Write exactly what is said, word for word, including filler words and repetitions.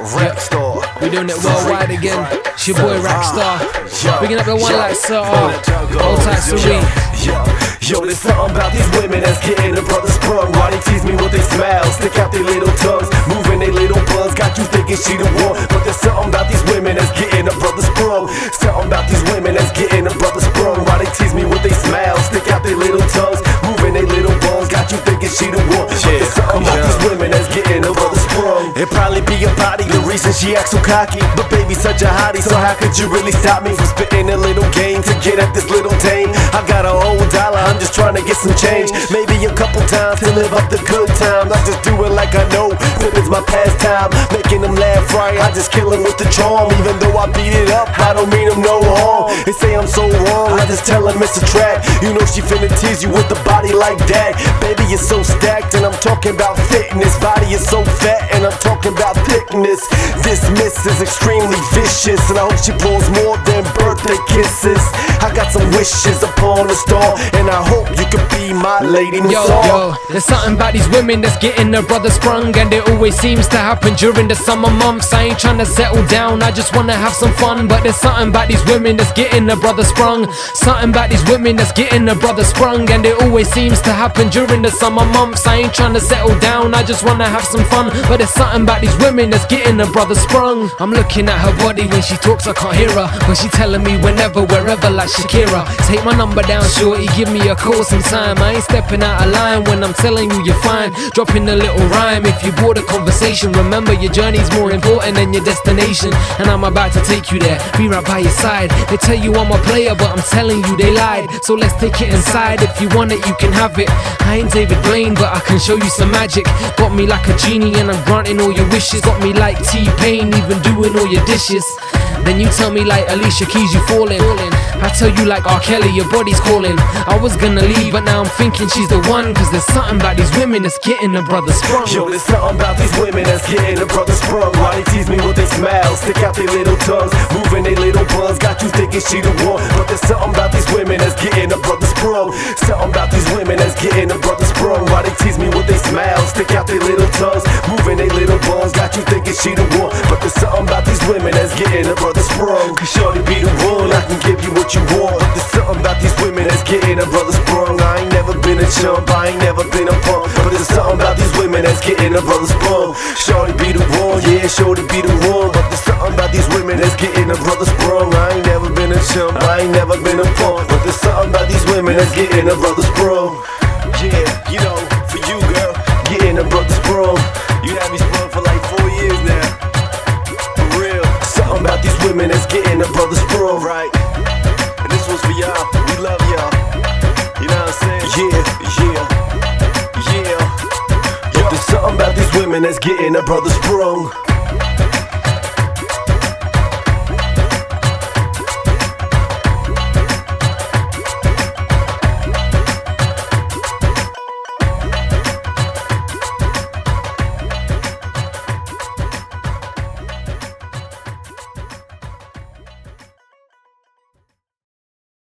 Rapstar. We doing it worldwide again. It's your boy Rapstar. Picking up the one like Sir R. Old type Serene. Yo, there's something about these women that's getting the brothers sprung. Why they tease me with they smile, stick out their little tongues, moving their little buns, got you thinking she the one. But there's something about these women that's getting the brothers sprung. Something about these women that's getting the brothers sprung. Why they tease me with they smile, stick out their little tongues, moving their little buns, got you thinking she the one. But there's something about these women that's getting the brothers sprung. It probably be a body, the reason she acts so cocky. But baby, such a hottie, so how could you really stop me from spitting a little game to get at this little dame? I got a whole dollar, I'm just trying to get some change. Maybe a couple times to live up the good times. I just do it like I know that it's my pastime. Making them laugh right, I just kill them with the charm. Even though I beat it up, I don't mean them no harm. They say I'm so wrong, I just tell them it's a trap. You know she finna tease you with the body like that. Baby, you're so stacked and I'm talking about fitness. Body is so fat and I'm talking about thickness. This miss is extremely vicious, and I hope she blows more than birthday kisses. I got some wishes upon a star, and I hope you could be my lady. Yo, yo, there's something about these women that's getting their brother sprung, and it always seems to happen during the summer months. I ain't trying to settle down, I just wanna have some fun. But there's something about these women that's getting their brother sprung. Something about these women that's getting their brother sprung, and it always seems to happen during the summer months. I ain't trying to settle down, I just wanna have some fun. But there's something about these women that's getting their brother sprung. I'm looking at her body when she talks, I can't hear her, but she telling me whenever, wherever like Shakira. Take my number down, shorty, give me a call sometime. I ain't stepping out of line when I'm telling you you're fine. Dropping a little rhyme if you bought a conversation. Remember your journey's more important than your destination, and I'm about to take you there, be right by your side. They tell you I'm a player, but I'm telling you they lied. So let's take it inside, if you want it you can have it. I ain't David Blaine, but I can show you some magic. Got me like a genie and I'm granting all your wishes. Got me like T-Pain, even doing all your dishes. Then you tell me like Alicia Keys you falling. I tell you like R. Kelly, your body's calling. I was gonna leave, but now I'm thinking she's the one. Cause there's something about these women that's getting a brother sprung. Yo, there's something about these women that's getting a brother sprung. Why they tease me with they smile, stick out their little tongues, moving their little buns, got you thinking she the one. But there's something about these women that's getting a brother sprung. Something about these women that's getting a brother sprung. Why they tease me with they smile, stick out their little tongues, moving their little buns, got you thinking she the one. But there's something about these women that's getting a brother sprung. Cause shorty be the one, I can give you what you want. But there's something about these women that's getting a brother sprung. I ain't never been a chump, I ain't never been a punk. But there's something about these women that's getting a brother sprung. Shorty be the one, yeah, shorty be the one. But there's something about these women that's getting a brother sprung. I ain't never been a chump, I ain't never been a punk. But there's something about these women that's getting a brother sprung. Yeah, you know, for you girl, getting a brother sprung. You had me sprung for like four years now. For real, something about these women that's getting a brother sprung, right? And this one's for y'all, we love y'all. You know what I'm saying? Yeah, yeah, yeah. But there's something about these women that's getting a brother sprung.